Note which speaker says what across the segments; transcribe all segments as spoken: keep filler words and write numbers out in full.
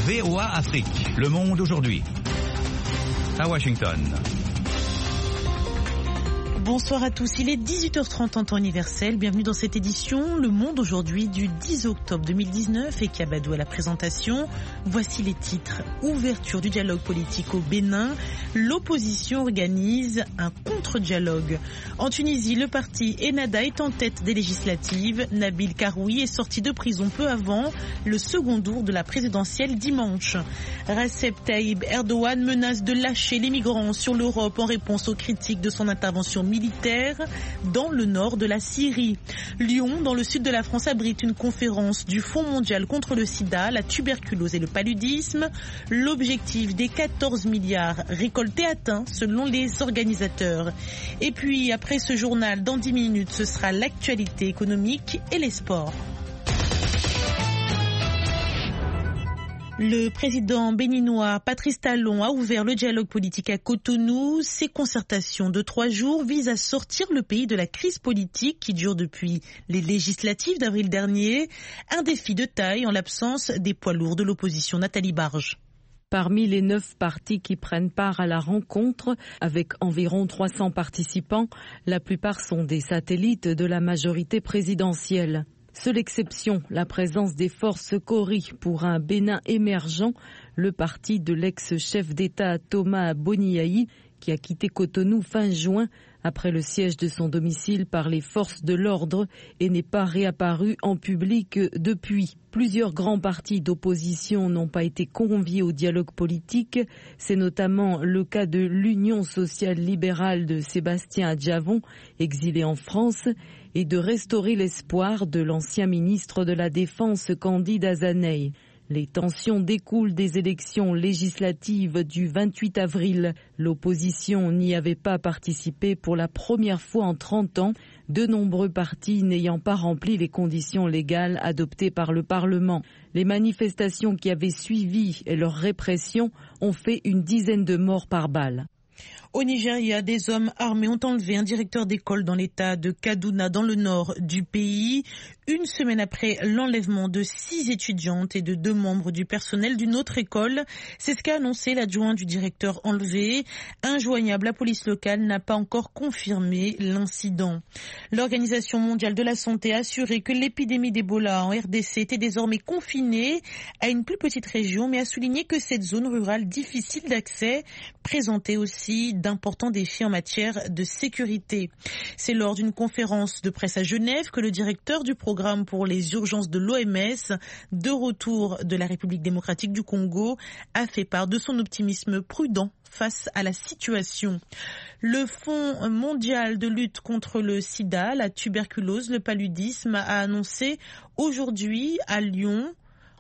Speaker 1: V O A Afrique. Le monde aujourd'hui. À Washington.
Speaker 2: Bonsoir à tous, il est dix-huit heures trente en temps universel. Bienvenue dans cette édition Le Monde aujourd'hui du dix octobre deux mille dix-neuf et Kabadou à la présentation. Voici les titres. Ouverture du dialogue politique au Bénin. L'opposition organise un contre-dialogue. En Tunisie, le parti Ennahda est en tête des législatives. Nabil Karoui est sorti de prison peu avant le second tour de la présidentielle dimanche. Recep Tayyip Erdogan menace de lâcher les migrants sur l'Europe en réponse aux critiques de son intervention militaire dans le nord de la Syrie. Lyon, dans le sud de la France, abrite une conférence du Fonds mondial contre le sida, la tuberculose et le paludisme. L'objectif des quatorze milliards récoltés atteint selon les organisateurs. Et puis, après ce journal, dans dix minutes, ce sera l'actualité économique et les sports. Le président béninois Patrice Talon a ouvert le dialogue politique à Cotonou. Ces concertations de trois jours visent à sortir le pays de la crise politique qui dure depuis les législatives d'avril dernier. Un défi de taille en l'absence des poids lourds de l'opposition. Nathalie Barge.
Speaker 3: Parmi les neuf partis qui prennent part à la rencontre, avec environ trois cents participants, la plupart sont des satellites de la majorité présidentielle. Seule exception, la présence des forces Cori pour un Bénin émergent, le parti de l'ex-chef d'État Thomas Boniaï, qui a quitté Cotonou fin juin après le siège de son domicile par les forces de l'ordre et n'est pas réapparu en public depuis. Plusieurs grands partis d'opposition n'ont pas été conviés au dialogue politique. C'est notamment le cas de l'Union sociale libérale de Sébastien Adjavon, exilé en France, et de Restaurer l'espoir de l'ancien ministre de la Défense Candide Azaney. Les tensions découlent des élections législatives du vingt-huit avril. L'opposition n'y avait pas participé pour la première fois en trente ans, de nombreux partis n'ayant pas rempli les conditions légales adoptées par le Parlement. Les manifestations qui avaient suivi et leur répression ont fait une dizaine de morts par balle.
Speaker 2: Au Nigeria, des hommes armés ont enlevé un directeur d'école dans l'état de Kaduna, dans le nord du pays, une semaine après l'enlèvement de six étudiantes et de deux membres du personnel d'une autre école. C'est ce qu'a annoncé l'adjoint du directeur enlevé. Injoignable, la police locale n'a pas encore confirmé l'incident. L'Organisation mondiale de la santé a assuré que l'épidémie d'Ebola en R D C était désormais confinée à une plus petite région, mais a souligné que cette zone rurale difficile d'accès présentait aussi d'importants défis en matière de sécurité. C'est lors d'une conférence de presse à Genève que le directeur du programme pour les urgences de l'O M S, de retour de la République démocratique du Congo, a fait part de son optimisme prudent face à la situation. Le Fonds mondial de lutte contre le sida, la tuberculose, le paludisme a annoncé aujourd'hui à Lyon,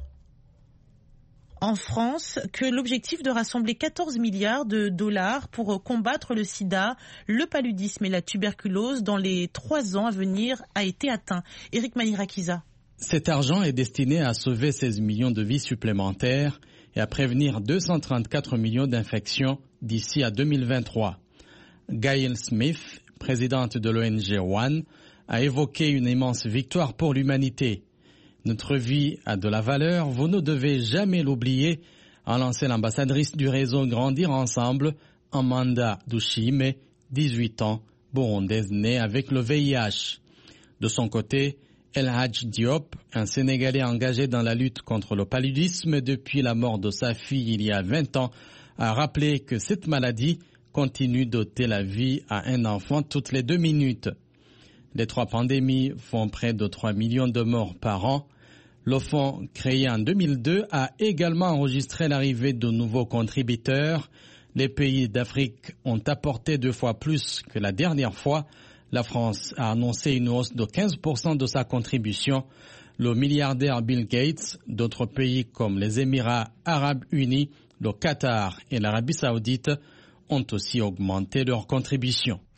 Speaker 2: en France, que l'objectif de rassembler quatorze milliards de dollars pour combattre le sida, le paludisme et la tuberculose dans les trois ans à venir a été atteint. Éric Manirakiza.
Speaker 4: Cet argent est destiné à sauver seize millions de vies supplémentaires et à prévenir deux cent trente-quatre millions d'infections d'ici à deux mille vingt-trois. Gail Smith, présidente de l'O N G One, a évoqué une immense victoire pour l'humanité. Notre vie a de la valeur, vous ne devez jamais l'oublier, a lancé l'ambassadrice du réseau Grandir Ensemble, Amanda Dushime, dix-huit ans, burundaise née avec le V I H. De son côté, El Hadj Diop, un Sénégalais engagé dans la lutte contre le paludisme depuis la mort de sa fille il y a vingt ans, a rappelé que cette maladie continue d'ôter la vie à un enfant toutes les deux minutes. Les trois pandémies font près de trois millions de morts par an. Le fonds, créé en deux mille deux, a également enregistré l'arrivée de nouveaux contributeurs. Les pays d'Afrique ont apporté deux fois plus que la dernière fois. La France a annoncé une hausse de quinze pour cent de sa contribution. Le milliardaire Bill Gates, d'autres pays comme les Émirats arabes unis, le Qatar et l'Arabie saoudite ont aussi augmenté leur contribution.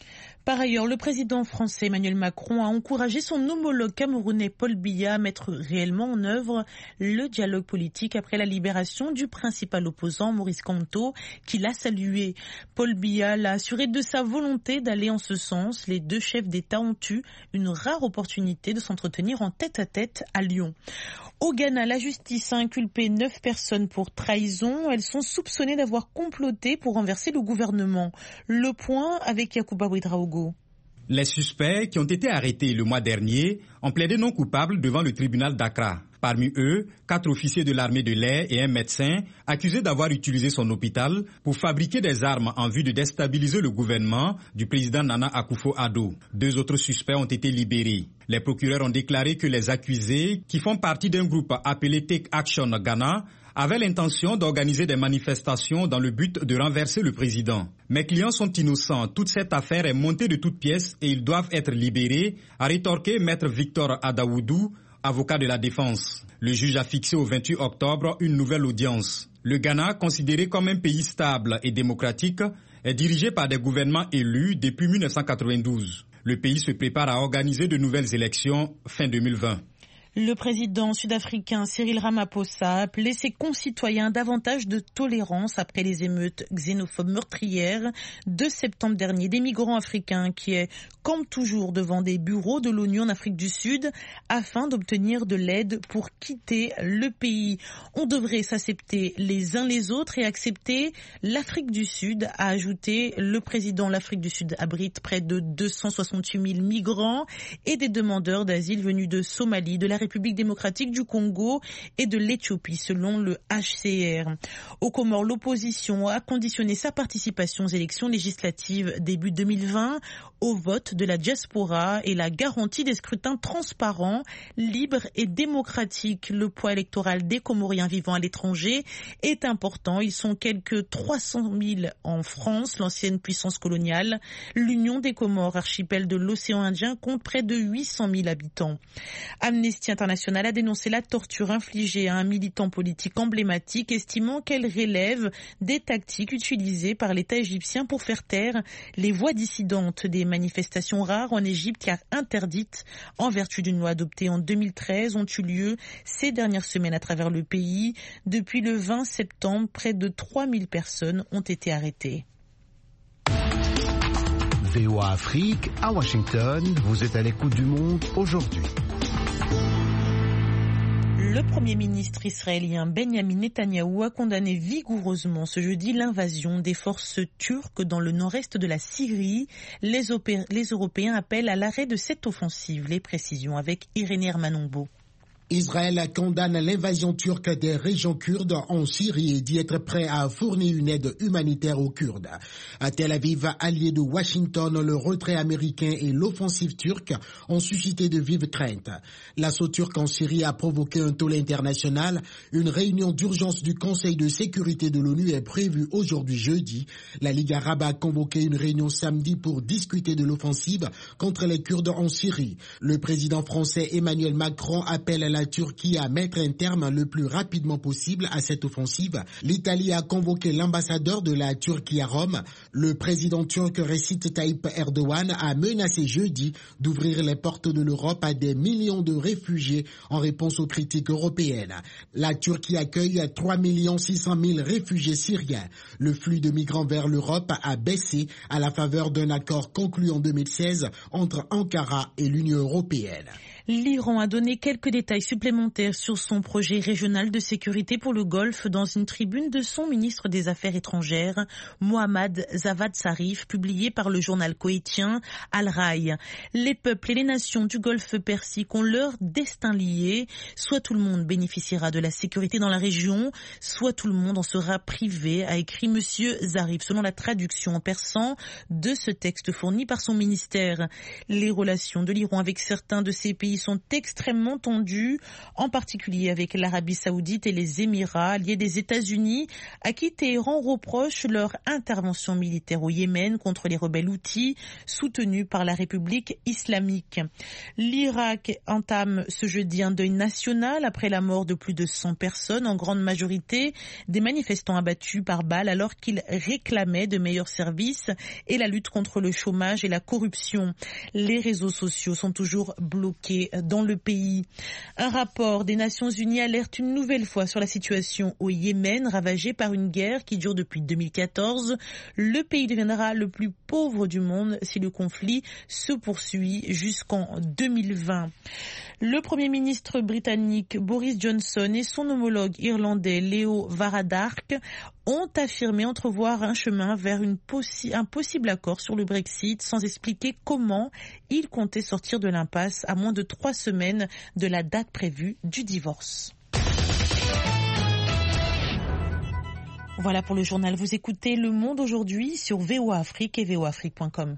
Speaker 2: Par ailleurs, le président français Emmanuel Macron a encouragé son homologue camerounais Paul Biya à mettre réellement en œuvre le dialogue politique après la libération du principal opposant Maurice Kamto, qui l'a salué. Paul Biya l'a assuré de sa volonté d'aller en ce sens. Les deux chefs d'État ont eu une rare opportunité de s'entretenir en tête-à-tête à Lyon. Au Ghana, la justice a inculpé neuf personnes pour trahison. Elles sont soupçonnées d'avoir comploté pour renverser le gouvernement. Le point avec Yacouba Ouedraogo.
Speaker 5: Les suspects qui ont été arrêtés le mois dernier ont plaidé non coupables devant le tribunal d'Accra. Parmi eux, quatre officiers de l'armée de l'air et un médecin accusés d'avoir utilisé son hôpital pour fabriquer des armes en vue de déstabiliser le gouvernement du président Nana Akufo-Addo. Deux autres suspects ont été libérés. Les procureurs ont déclaré que les accusés, qui font partie d'un groupe appelé Take Action Ghana, avaient l'intention d'organiser des manifestations dans le but de renverser le président. Mes clients sont innocents. Toute cette affaire est montée de toutes pièces et ils doivent être libérés, a rétorqué maître Victor Adaoudou, avocat de la défense. Le juge a fixé au vingt-huit octobre une nouvelle audience. Le Ghana, considéré comme un pays stable et démocratique, est dirigé par des gouvernements élus depuis mille neuf cent quatre-vingt-douze. Le pays se prépare à organiser de nouvelles élections fin deux mille vingt.
Speaker 2: Le président sud-africain Cyril Ramaphosa a appelé ses concitoyens à davantage de tolérance après les émeutes xénophobes meurtrières de septembre dernier. Des migrants africains qui campent toujours devant des bureaux de l'ONU en Afrique du Sud afin d'obtenir de l'aide pour quitter le pays. On devrait s'accepter les uns les autres et accepter l'Afrique du Sud, a ajouté le président. L'Afrique du Sud abrite près de deux cent soixante-huit mille migrants et des demandeurs d'asile venus de Somalie, de la République démocratique du Congo et de l'Éthiopie, selon le H C R. Aux Comores, l'opposition a conditionné sa participation aux élections législatives début deux mille vingt au vote de la diaspora et la garantie des scrutins transparents, libres et démocratiques. Le poids électoral des Comoriens vivant à l'étranger est important. Ils sont quelques trois cent mille en France, l'ancienne puissance coloniale. L'Union des Comores, archipel de l'océan Indien, compte près de huit cent mille habitants. Amnesty International a dénoncé la torture infligée à un militant politique emblématique, estimant qu'elle relève des tactiques utilisées par l'État égyptien pour faire taire les voix dissidentes. Des manifestations rares en Égypte, car interdites en vertu d'une loi adoptée en deux mille treize, ont eu lieu ces dernières semaines à travers le pays. Depuis le vingt septembre, près de trois mille personnes ont été arrêtées.
Speaker 6: V O A Afrique, à Washington, vous êtes à l'écoute du monde aujourd'hui.
Speaker 2: Le Premier ministre israélien Benjamin Netanyahou a condamné vigoureusement ce jeudi l'invasion des forces turques dans le nord-est de la Syrie. Les, opé- les Européens appellent à l'arrêt de cette offensive. Les précisions avec Irénée Hermanongo.
Speaker 7: Israël condamne l'invasion turque des régions kurdes en Syrie et dit être prêt à fournir une aide humanitaire aux Kurdes. À Tel Aviv, allié de Washington, le retrait américain et l'offensive turque ont suscité de vives craintes. L'assaut turc en Syrie a provoqué un tollé international. Une réunion d'urgence du Conseil de sécurité de l'ONU est prévue aujourd'hui jeudi. La Ligue arabe a convoqué une réunion samedi pour discuter de l'offensive contre les Kurdes en Syrie. Le président français Emmanuel Macron appelle à la Turquie à mettre un terme le plus rapidement possible à cette offensive. L'Italie a convoqué l'ambassadeur de la Turquie à Rome. Le président turc Recep Tayyip Erdogan a menacé jeudi d'ouvrir les portes de l'Europe à des millions de réfugiés en réponse aux critiques européennes. La Turquie accueille trois millions six cent mille réfugiés syriens. Le flux de migrants vers l'Europe a baissé à la faveur d'un accord conclu en deux mille seize entre Ankara et l'Union européenne.
Speaker 2: L'Iran a donné quelques détails supplémentaires sur son projet régional de sécurité pour le Golfe dans une tribune de son ministre des Affaires étrangères, Mohammad Javad Zarif, publiée par le journal koweïtien Al-Rai. Les peuples et les nations du Golfe Persique ont leur destin lié. Soit tout le monde bénéficiera de la sécurité dans la région, soit tout le monde en sera privé, a écrit Monsieur Zarif, selon la traduction en persan de ce texte fourni par son ministère. Les relations de l'Iran avec certains de ces pays pays sont extrêmement tendus, en particulier avec l'Arabie Saoudite et les Émirats, alliés des États-Unis, à qui Téhéran reproche leur intervention militaire au Yémen contre les rebelles houthis, soutenus par la République islamique. L'Irak entame ce jeudi un deuil national après la mort de plus de cent personnes, en grande majorité des manifestants abattus par balles alors qu'ils réclamaient de meilleurs services et la lutte contre le chômage et la corruption. Les réseaux sociaux sont toujours bloqués dans le pays. Un rapport des Nations Unies alerte une nouvelle fois sur la situation au Yémen, ravagé par une guerre qui dure depuis deux mille quatorze. Le pays deviendra le plus pauvre du monde si le conflit se poursuit jusqu'en deux mille vingt. Le Premier ministre britannique Boris Johnson et son homologue irlandais Leo Varadkar ont affirmé entrevoir un chemin vers une possi- un possible accord sur le Brexit, sans expliquer comment ils comptaient sortir de l'impasse à moins de trois semaines de la date prévue du divorce. Voilà pour le journal. Vous écoutez Le Monde aujourd'hui sur V O A Afrique et V O A Afrique point com.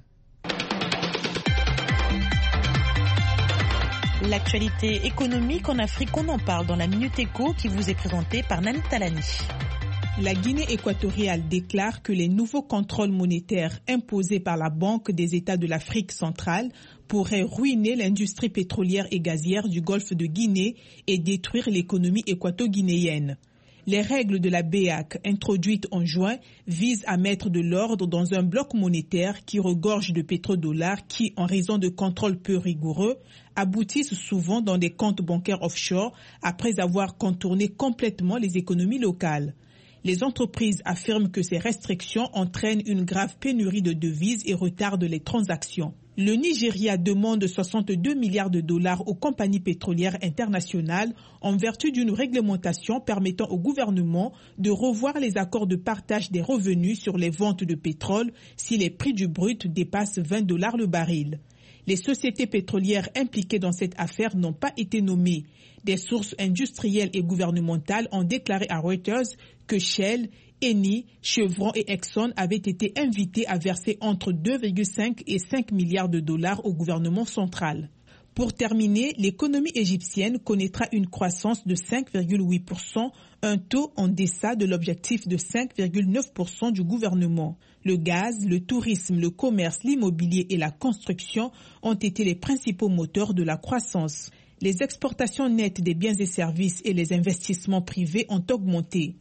Speaker 2: L'actualité économique en Afrique, on en parle dans la Minute Éco qui vous est présentée par Nani Talani.
Speaker 8: La Guinée équatoriale déclare que les nouveaux contrôles monétaires imposés par la Banque des États de l'Afrique centrale pourraient ruiner l'industrie pétrolière et gazière du golfe de Guinée et détruire l'économie équato-guinéenne. Les règles de la B A C introduites en juin visent à mettre de l'ordre dans un bloc monétaire qui regorge de pétrodollars qui, en raison de contrôles peu rigoureux, aboutissent souvent dans des comptes bancaires offshore après avoir contourné complètement les économies locales. Les entreprises affirment que ces restrictions entraînent une grave pénurie de devises et retardent les transactions. Le Nigeria demande soixante-deux milliards de dollars aux compagnies pétrolières internationales en vertu d'une réglementation permettant au gouvernement de revoir les accords de partage des revenus sur les ventes de pétrole si les prix du brut dépassent vingt dollars le baril. Les sociétés pétrolières impliquées dans cette affaire n'ont pas été nommées. Des sources industrielles et gouvernementales ont déclaré à Reuters que Shell, Eni, Chevron et Exxon avaient été invités à verser entre deux virgule cinq et cinq milliards de dollars au gouvernement central. Pour terminer, l'économie égyptienne connaîtra une croissance de cinq virgule huit pour cent, un taux en deçà de l'objectif de cinq virgule neuf pour cent du gouvernement. Le gaz, le tourisme, le commerce, l'immobilier et la construction ont été les principaux moteurs de la croissance. Les exportations nettes des biens et services et les investissements privés ont augmenté.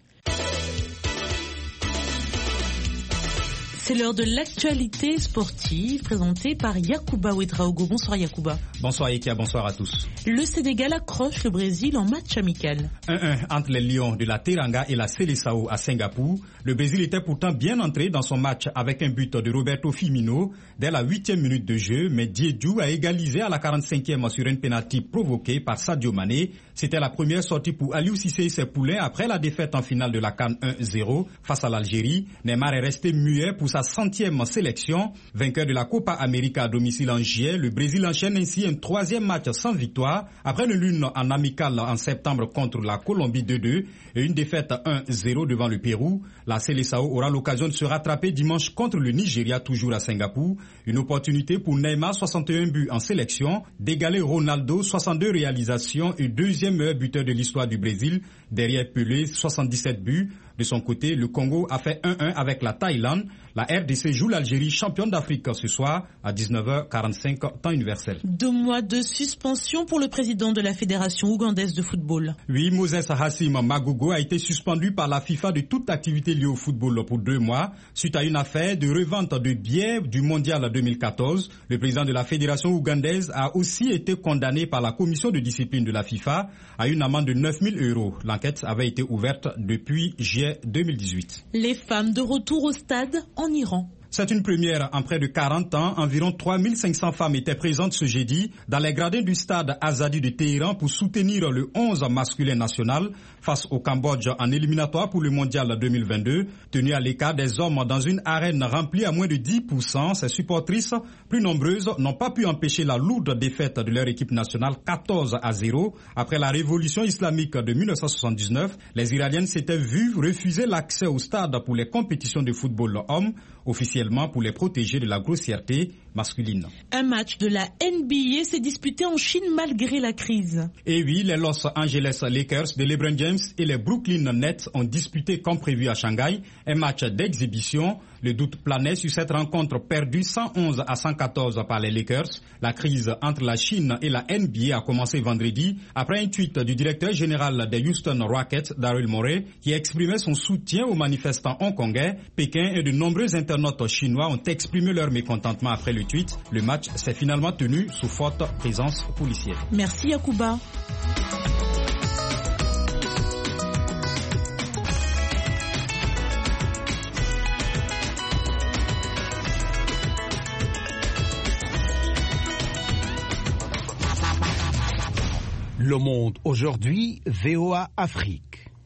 Speaker 2: C'est l'heure de l'actualité sportive présentée par Yacouba Ouedraogo. Bonsoir Yacouba.
Speaker 5: Bonsoir Ekia, bonsoir à tous.
Speaker 2: Le Sénégal accroche le Brésil en match amical.
Speaker 5: un un entre les Lions de la Teranga et la Seleção à Singapour. Le Brésil était pourtant bien entré dans son match avec un but de Roberto Firmino dès la huitième minute de jeu, mais Diédhiou a égalisé à la quarante-cinquième sur un penalty provoqué par Sadio Mané. C'était la première sortie pour Aliou Cissé et ses poulains après la défaite en finale de la CAN un zéro face à l'Algérie. Neymar est resté muet pour sa centième sélection. Vainqueur de la Copa América à domicile en juillet, le Brésil enchaîne ainsi un troisième match sans victoire après une lune en amical en septembre contre la Colombie deux deux et une défaite un zéro devant le Pérou. La Seleção aura l'occasion de se rattraper dimanche contre le Nigeria, toujours à Singapour. Une opportunité pour Neymar, soixante et un buts en sélection, d'égaler Ronaldo, soixante-deux réalisations et deuxième meilleur buteur de l'histoire du Brésil, derrière Pelé, soixante-dix-sept buts. De son côté, le Congo a fait un un avec la Thaïlande. La R D C joue l'Algérie, championne d'Afrique ce soir à dix-neuf heures quarante-cinq, temps universel.
Speaker 2: Deux mois de suspension pour le président de la Fédération ougandaise de football.
Speaker 5: Oui, Moses Hassim Magogo a été suspendu par la FIFA de toute activité liée au football pour deux mois suite à une affaire de revente de billets du mondial deux mille quatorze. Le président de la Fédération ougandaise a aussi été condamné par la commission de discipline de la FIFA à une amende de neuf mille euros. L'enquête avait été ouverte depuis juillet deux mille dix-huit.
Speaker 2: Les femmes de retour au stade en Iran.
Speaker 5: C'est une première en près de quarante ans. Environ trois mille cinq cents femmes étaient présentes ce jeudi dans les gradins du stade Azadi de Téhéran pour soutenir le onze masculin national face au Cambodge en éliminatoire pour le mondial deux mille vingt-deux. Tenu à l'écart des hommes dans une arène remplie à moins de dix pour cent, ces supportrices plus nombreuses n'ont pas pu empêcher la lourde défaite de leur équipe nationale quatorze à zéro. Après la révolution islamique de mille neuf cent soixante-dix-neuf, les Iraniennes s'étaient vues refuser l'accès au stade pour les compétitions de football homme, officiellement pour les protéger de la grossièreté masculine.
Speaker 2: Un match de la N B A s'est disputé en Chine malgré la crise.
Speaker 5: Et oui, les Los Angeles Lakers de LeBron James et les Brooklyn Nets ont disputé comme prévu à Shanghai un match d'exhibition. Le doute planait sur cette rencontre perdue cent onze à cent quatorze par les Lakers. La crise entre la Chine et la N B A a commencé vendredi après un tweet du directeur général des Houston Rockets, Daryl Morey, qui exprimait son soutien aux manifestants hongkongais. Pékin et de nombreux internautes chinois ont exprimé leur mécontentement après le tweet. Le match s'est finalement tenu sous forte présence policière.
Speaker 2: Merci Yacouba.
Speaker 6: Le Monde aujourd'hui, V O A Afrique.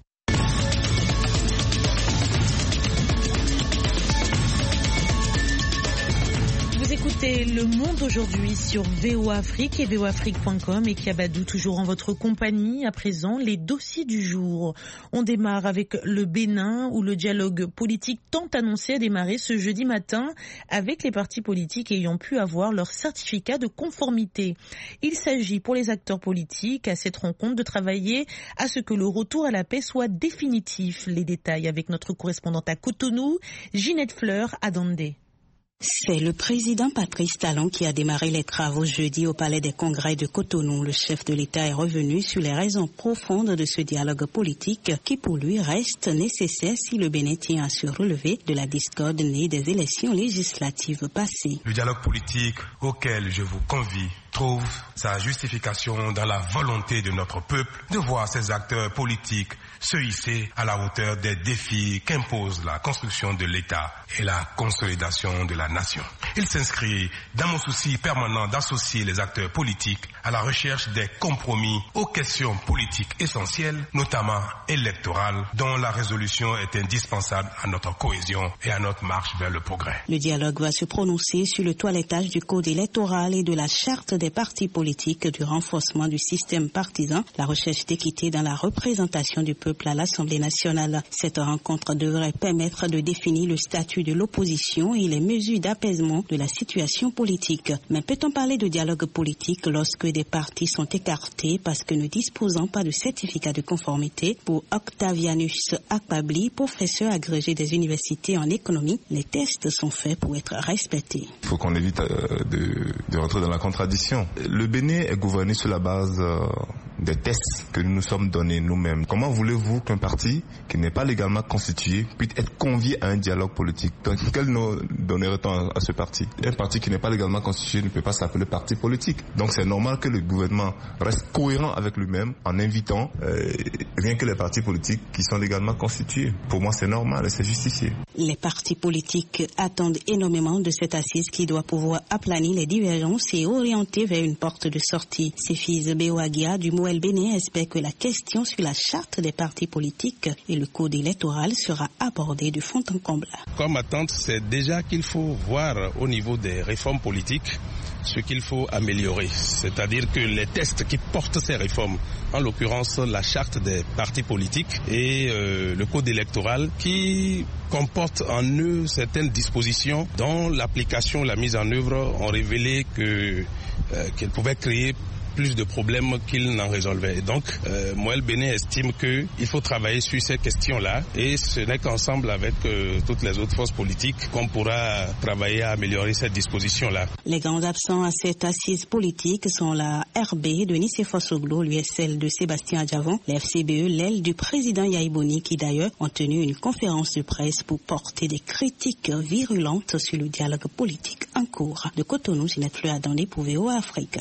Speaker 2: Vous écoutez Le Monde aujourd'hui sur V O A Afrique et V O A Afrique point com et Kiabadou toujours en votre compagnie. À présent, les dossiers du jour. On démarre avec le Bénin où le dialogue politique tant annoncé a démarré ce jeudi matin avec les partis politiques ayant pu avoir leur certificat de conformité. Il s'agit pour les acteurs politiques à cette rencontre de travailler à ce que le retour à la paix soit définitif. Les détails avec notre correspondante à Cotonou, Ginette Fleur à Dandé.
Speaker 9: C'est le président Patrice Talon qui a démarré les travaux jeudi au Palais des Congrès de Cotonou. Le chef de l'État est revenu sur les raisons profondes de ce dialogue politique qui pour lui reste nécessaire si le Bénin tient à se relever de la discorde née des élections législatives passées.
Speaker 10: Le dialogue politique auquel je vous convie trouve sa justification dans la volonté de notre peuple de voir ses acteurs politiques se hisser à la hauteur des défis qu'impose la construction de l'État et la consolidation de la nation. Il s'inscrit dans mon souci permanent d'associer les acteurs politiques à la recherche des compromis aux questions politiques essentielles, notamment électorales, dont la résolution est indispensable à notre cohésion et à notre marche vers le progrès.
Speaker 9: Le dialogue va se prononcer sur le toilettage du code électoral et de la charte des partis politiques, du renforcement du système partisan, la recherche d'équité dans la représentation du peuple à l'Assemblée nationale. Cette rencontre devrait permettre de définir le statut de l'opposition et les mesures d'apaisement de la situation politique. Mais peut-on parler de dialogue politique lorsque des partis sont écartés parce que ne disposant pas de certificat de conformité? Pour Octavianus Akpabli, professeur agrégé des universités en économie, les tests sont faits pour être respectés.
Speaker 11: Il faut qu'on évite euh, de, de rentrer dans la contradiction. Le Bénin est gouverné sur la base euh, des tests que nous nous sommes donnés nous-mêmes. Comment voulez-vous qu'un parti qui n'est pas légalement constitué puisse être convié à un dialogue politique? Donc, quel nom donnerait-on à ce parti? Un parti qui n'est pas légalement constitué ne peut pas s'appeler parti politique. Donc c'est normal que le gouvernement reste cohérent avec lui-même en invitant euh, rien que les partis politiques qui sont légalement constitués. Pour moi, c'est normal et c'est justifié.
Speaker 9: Les partis politiques attendent énormément de cette assise qui doit pouvoir aplanir les divergences et orienter vers une porte de sortie. Sefis Beoagia du Moël Bénin espère que la question sur la charte des partis politiques et le code électoral sera abordée de fond en comble.
Speaker 12: Comme attente, c'est déjà qu'il faut voir au niveau des réformes politiques ce qu'il faut améliorer, c'est-à-dire que les tests qui portent ces réformes, en l'occurrence la charte des partis politiques et euh, le code électoral qui comportent en eux certaines dispositions dont l'application, la mise en œuvre ont révélé que, euh, qu'elles pouvaient créer plus de problèmes qu'il n'en résolvait. Et donc, euh, Moël Bénin estime qu'il faut travailler sur ces questions-là et ce n'est qu'ensemble avec euh, toutes les autres forces politiques qu'on pourra travailler à améliorer cette disposition-là.
Speaker 9: Les grands absents à cette assise politique sont la R B de Nicéphore Oglo, l'U S L de Sébastien Adjavon, la F C B E, l'aile du président Yaïboni qui d'ailleurs ont tenu une conférence de presse pour porter des critiques virulentes sur le dialogue politique en cours. De Cotonou, Ginette Fleur à Dandé pour V O A Afrique.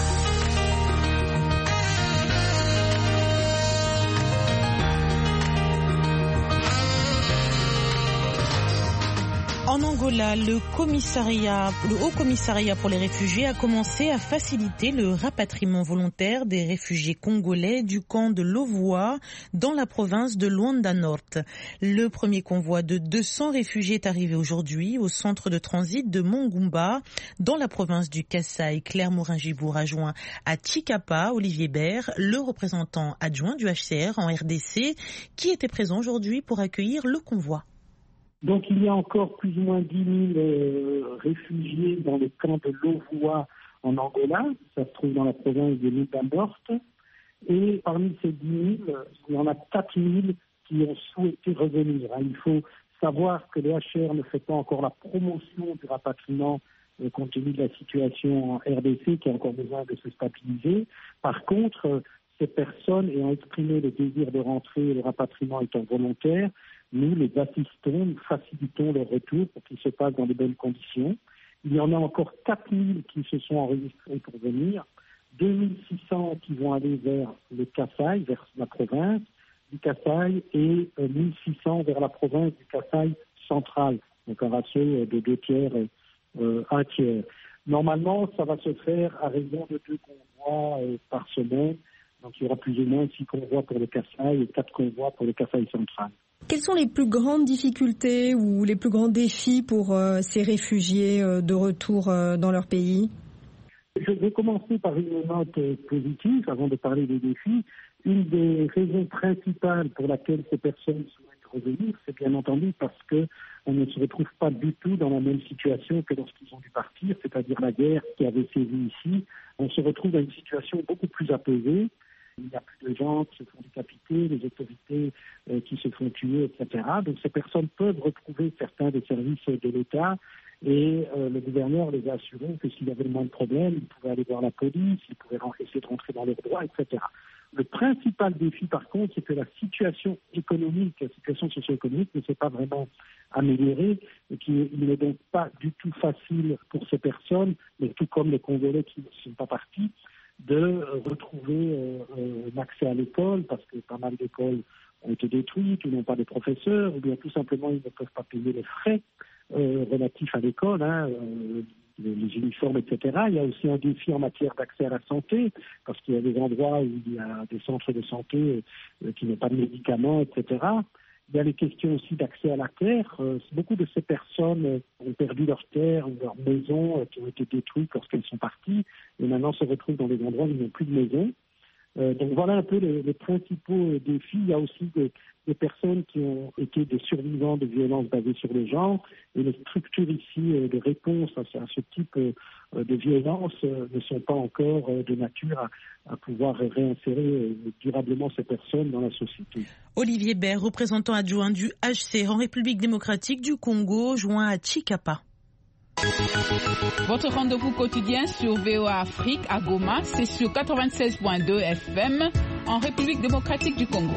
Speaker 2: En Angola, le commissariat, le Haut Commissariat pour les réfugiés a commencé à faciliter le rapatriement volontaire des réfugiés congolais du camp de Lovoa dans la province de Luanda Nord. Le premier convoi de deux cents réfugiés est arrivé aujourd'hui au centre de transit de Mongumba dans la province du Kasaï. Claire Morin-Gibour a joint à Tchikapa Olivier Bert, le représentant adjoint du H C R en R D C, qui était présent aujourd'hui pour accueillir le convoi.
Speaker 13: Donc il y a encore plus ou moins dix mille euh, réfugiés dans le camp de Lovoa en Angola, ça se trouve dans la province de Lubamborte, et parmi ces dix mille, il y en a quatre mille qui ont souhaité revenir. Il faut savoir que le H R ne fait pas encore la promotion du rapatriement euh, compte tenu de la situation en R D C qui a encore besoin de se stabiliser. Par contre, euh, ces personnes ayant exprimé le désir de rentrer, le rapatriement étant volontaire, nous les assistons, nous facilitons leur retour pour qu'ils se passent dans de bonnes conditions. Il y en a encore quatre mille qui se sont enregistrés pour venir, deux mille six cents qui vont aller vers le Kasaï, vers la province du Kasaï, et euh, mille six cents vers la province du Kasaï central, donc un ratio de deux tiers, euh, un tiers. Normalement, ça va se faire à raison de deux convois euh, par semaine, donc il y aura plus ou moins six convois pour le Kasaï et quatre convois pour le Kasaï central.
Speaker 14: Quelles sont les plus grandes difficultés ou les plus grands défis pour euh, ces réfugiés euh, de retour euh, dans leur pays ?
Speaker 13: Je vais commencer par une note positive avant de parler des défis. Une des raisons principales pour laquelle ces personnes souhaitent revenir, c'est bien entendu parce qu'on ne se retrouve pas du tout dans la même situation que lorsqu'ils ont dû partir, c'est-à-dire la guerre qui avait sévi ici. On se retrouve dans une situation beaucoup plus apaisée. Il n'y a plus de gens qui se font décapiter, les autorités euh, qui se font tuer, et cetera. Donc ces personnes peuvent retrouver certains des services de l'État et euh, le gouverneur les a assurés que s'il y avait le moins de problèmes, ils pouvaient aller voir la police, ils pouvaient essayer de rentrer dans leurs droits, et cetera. Le principal défi, par contre, c'est que la situation économique, la situation socio-économique ne s'est pas vraiment améliorée et qu'il n'est donc pas du tout facile pour ces personnes, mais tout comme les Congolais qui ne sont pas partis, de retrouver euh, euh, l'accès à l'école, parce que pas mal d'écoles ont été détruites, ou n'ont pas de professeurs, ou bien tout simplement ils ne peuvent pas payer les frais euh, relatifs à l'école, hein, euh, les, les uniformes, et cetera. Il y a aussi un défi en matière d'accès à la santé, parce qu'il y a des endroits où il y a des centres de santé euh, qui n'ont pas de médicaments, et cetera. Il y a les questions aussi d'accès à la terre. Euh, beaucoup de ces personnes euh, ont perdu leur terre ou leurs maisons euh, qui ont été détruites lorsqu'elles sont parties et maintenant se retrouvent dans des endroits où ils n'ont plus de maison. Euh, donc voilà un peu les, les principaux défis. Il y a aussi des, des personnes qui ont été des survivants de violences basées sur le genre et les structures ici euh, de réponse à ce, à ce type euh, de violence euh, ne sont pas encore euh, de nature à, à pouvoir réinsérer euh, durablement ces personnes dans la société.
Speaker 2: Olivier Baird, représentant adjoint du H C R en République démocratique du Congo, joint à Chikapa.
Speaker 15: Votre rendez-vous quotidien sur V O A Afrique à Goma, c'est sur quatre-vingt-seize point deux F M en République démocratique du Congo.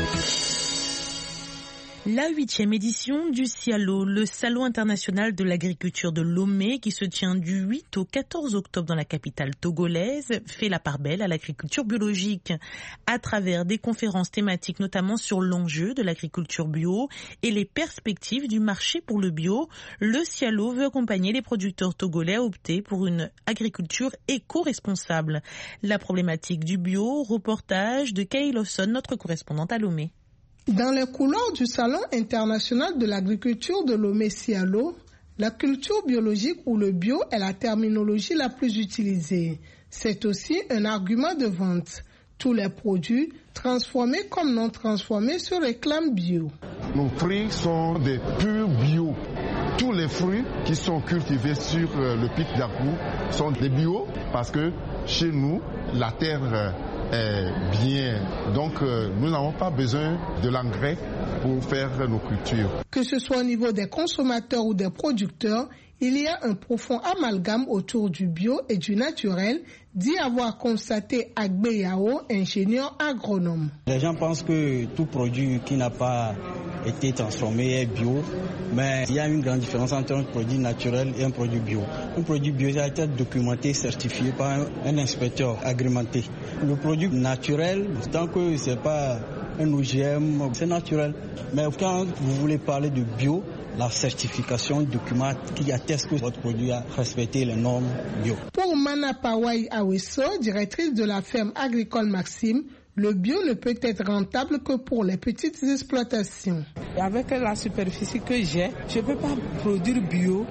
Speaker 2: La huitième édition du Cialo, le Salon international de l'agriculture de Lomé, qui se tient du huit au quatorze octobre dans la capitale togolaise, fait la part belle à l'agriculture biologique à travers des conférences thématiques, notamment sur l'enjeu de l'agriculture bio et les perspectives du marché pour le bio. Le Cialo veut accompagner les producteurs togolais à opter pour une agriculture éco-responsable. La problématique du bio, reportage de Kay Lawson, notre correspondante à Lomé.
Speaker 16: Dans les couloirs du Salon international de l'agriculture de Lomé-Cialo, la culture biologique ou le bio est la terminologie la plus utilisée. C'est aussi un argument de vente. Tous les produits, transformés comme non transformés, se réclament bio.
Speaker 17: Nos fruits sont des purs bio. Tous les fruits qui sont cultivés sur le pic d'Akou sont des bio parce que chez nous, la terre est bien. Donc, euh, nous n'avons pas besoin de l'engrais pour faire nos cultures.
Speaker 16: Que ce soit au niveau des consommateurs ou des producteurs, il y a un profond amalgame autour du bio et du naturel, dit avoir constaté Agbe Yao, ingénieur agronome.
Speaker 18: Les gens pensent que tout produit qui n'a pas été transformé est bio, mais il y a une grande différence entre un produit naturel et un produit bio. Un produit bio a été documenté, certifié par un, un inspecteur agrémenté. Le produit naturel, tant que ce n'est pas un O G M, c'est naturel. Mais quand vous voulez parler de bio, la certification document qui atteste que votre produit a respecté les normes bio.
Speaker 16: Pour Mana Pawai Aweso, directrice de la ferme agricole Maxime, le bio ne peut être rentable que pour les petites exploitations.
Speaker 19: Avec la superficie que j'ai, je ne peux pas produire bio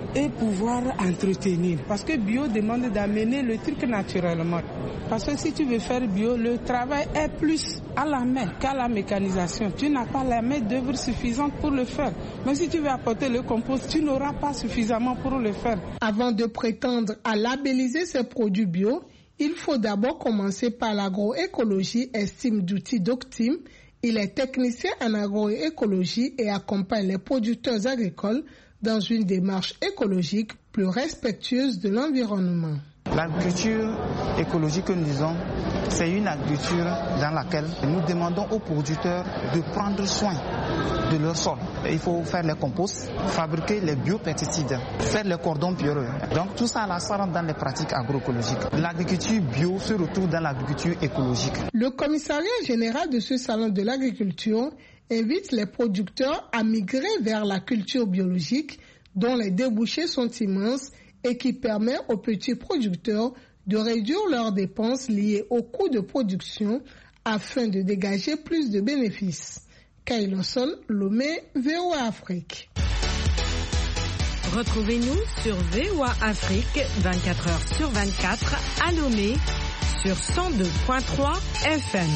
Speaker 16: et pouvoir entretenir. Parce que bio demande d'amener le truc naturellement. Parce que si tu veux faire bio, le travail est plus à la main qu'à la mécanisation. Tu n'as pas la main d'œuvre suffisante pour le faire. Même si tu veux apporter le compost, tu n'auras pas suffisamment pour le faire. Avant de prétendre à labelliser ces produits bio, il faut d'abord commencer par l'agroécologie, estime d'outils d'Octim. Il est technicien en agroécologie et accompagne les producteurs agricoles dans une démarche écologique plus respectueuse de l'environnement.
Speaker 19: L'agriculture écologique que nous disons, c'est une agriculture dans laquelle nous demandons aux producteurs de prendre soin de leur sol. Il faut faire les composts, fabriquer les biopesticides, faire les cordons pierreux. Donc tout ça, là, ça rentre dans les pratiques agroécologiques. L'agriculture bio se retrouve dans l'agriculture écologique.
Speaker 16: Le commissariat général de ce salon de l'agriculture invite les producteurs à migrer vers la culture biologique dont les débouchés sont immenses et qui permet aux petits producteurs de réduire leurs dépenses liées au coût de production afin de dégager plus de bénéfices. Kailonson, Lomé, V O A Afrique.
Speaker 3: Retrouvez-nous sur V O A Afrique vingt-quatre heures sur vingt-quatre à Lomé sur cent deux virgule trois F M.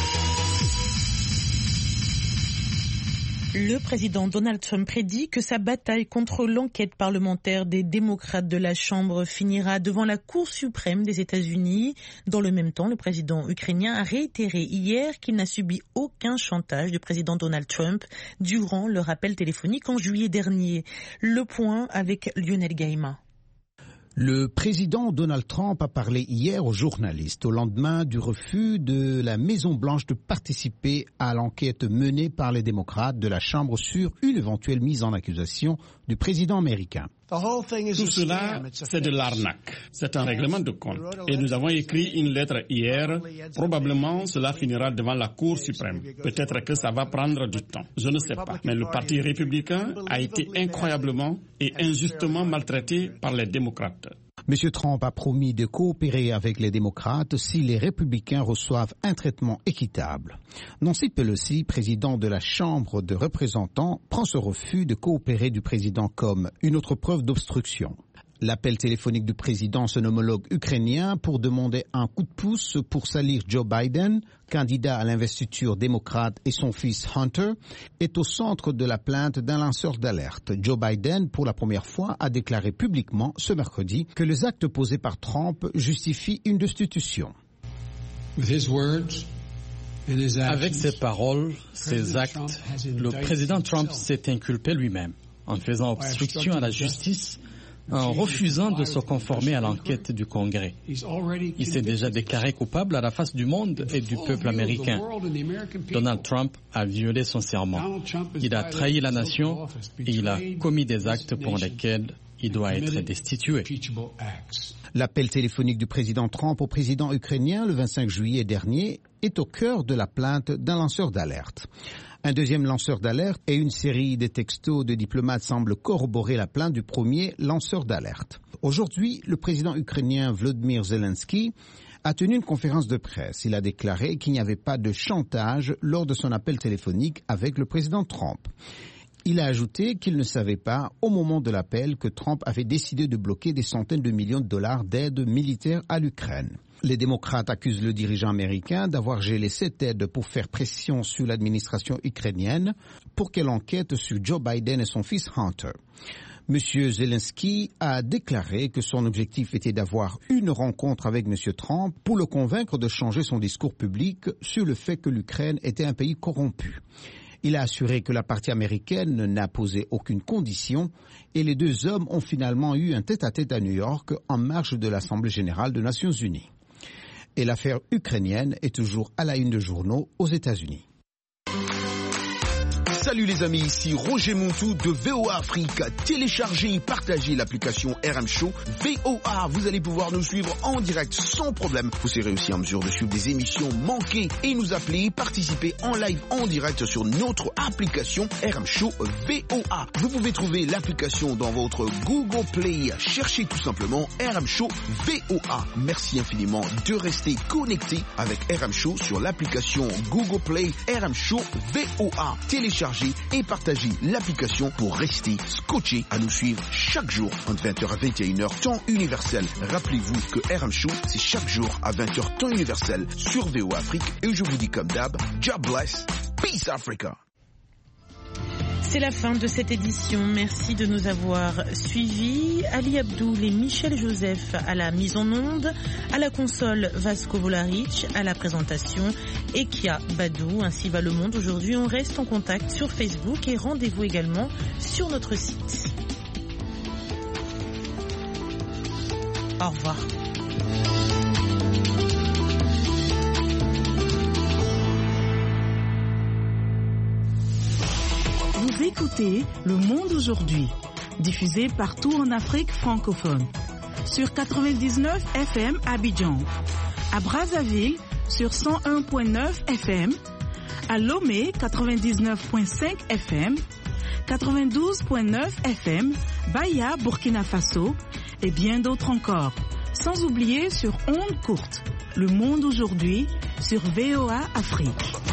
Speaker 2: Le président Donald Trump prédit que sa bataille contre l'enquête parlementaire des démocrates de la Chambre finira devant la Cour suprême des États-Unis. Dans le même temps, le président ukrainien a réitéré hier qu'il n'a subi aucun chantage du président Donald Trump durant leur appel téléphonique en juillet dernier. Le point avec Lionel Gaïma.
Speaker 20: Le président Donald Trump a parlé hier aux journalistes au lendemain du refus de la Maison-Blanche de participer à l'enquête menée par les démocrates de la Chambre sur une éventuelle mise en accusation du président américain.
Speaker 21: Tout cela, c'est de l'arnaque. C'est un règlement de compte. Et nous avons écrit une lettre hier. Probablement, cela finira devant la Cour suprême. Peut-être que ça va prendre du temps. Je ne sais pas. Mais le Parti républicain a été incroyablement et injustement maltraité par les démocrates.
Speaker 20: M. Trump a promis de coopérer avec les démocrates si les républicains reçoivent un traitement équitable. Nancy Pelosi, président de la Chambre de représentants, prend ce refus de coopérer du président comme une autre preuve d'obstruction. L'appel téléphonique du président, son homologue ukrainien, pour demander un coup de pouce pour salir Joe Biden, candidat à l'investiture démocrate, et son fils Hunter, est au centre de la plainte d'un lanceur d'alerte. Joe Biden, pour la première fois, a déclaré publiquement ce mercredi que les actes posés par Trump justifient une destitution.
Speaker 4: Avec ses paroles, ses actes, le président Trump s'est inculpé lui-même en faisant obstruction à la justice, en refusant de se conformer à l'enquête du Congrès. Il s'est déjà déclaré coupable à la face du monde et du peuple américain. Donald Trump a violé son serment. Il a trahi la nation et il a commis des actes pour lesquels il doit être destitué.
Speaker 20: L'appel téléphonique du président Trump au président ukrainien le vingt-cinq juillet dernier est au cœur de la plainte d'un lanceur d'alerte. Un deuxième lanceur d'alerte et une série de textos de diplomates semblent corroborer la plainte du premier lanceur d'alerte. Aujourd'hui, le président ukrainien Volodymyr Zelensky a tenu une conférence de presse. Il a déclaré qu'il n'y avait pas de chantage lors de son appel téléphonique avec le président Trump. Il a ajouté qu'il ne savait pas, au moment de l'appel, que Trump avait décidé de bloquer des centaines de millions de dollars d'aide militaire à l'Ukraine. Les démocrates accusent le dirigeant américain d'avoir gelé cette aide pour faire pression sur l'administration ukrainienne pour qu'elle enquête sur Joe Biden et son fils Hunter. Monsieur Zelensky a déclaré que son objectif était d'avoir une rencontre avec Monsieur Trump pour le convaincre de changer son discours public sur le fait que l'Ukraine était un pays corrompu. Il a assuré que la partie américaine n'a posé aucune condition et les deux hommes ont finalement eu un tête-à-tête à New York en marge de l'Assemblée générale des Nations unies. Et l'affaire ukrainienne est toujours à la une de journaux aux États-Unis.
Speaker 22: Salut les amis, ici Roger Montou de V O A Afrique. Téléchargez et partagez l'application R M Show V O A. Vous allez pouvoir nous suivre en direct sans problème. Vous serez aussi en mesure de suivre des émissions manquées et nous appeler, participer en live en direct sur notre application R M Show V O A. Vous pouvez trouver l'application dans votre Google Play. Cherchez tout simplement R M Show V O A. Merci infiniment de rester connecté avec R M Show sur l'application Google Play R M Show V O A. Téléchargez téléchargez et partagez l'application pour rester scotché à nous suivre chaque jour entre vingt heures à vingt et une heures temps universel. Rappelez-vous que R M Show, c'est chaque jour à vingt heures temps universel sur V O A Afrique. Et je vous dis comme d'hab, God bless, peace Africa.
Speaker 2: C'est la fin de cette édition. Merci de nous avoir suivis. Ali Abdoul et Michel Joseph à la mise en onde, à la console Vasco Volaric, à la présentation Ekia Badou. Ainsi va le monde aujourd'hui. On reste en contact sur Facebook et rendez-vous également sur notre site. Au revoir.
Speaker 1: Vous écoutez Le Monde aujourd'hui, diffusé partout en Afrique francophone. Sur quatre-vingt-dix-neuf F M Abidjan, à Brazzaville sur cent un virgule neuf F M, à Lomé quatre-vingt-dix-neuf virgule cinq F M, quatre-vingt-douze virgule neuf F M, Baya, Burkina Faso et bien d'autres encore. Sans oublier sur ondes courtes, Le Monde aujourd'hui sur V O A Afrique.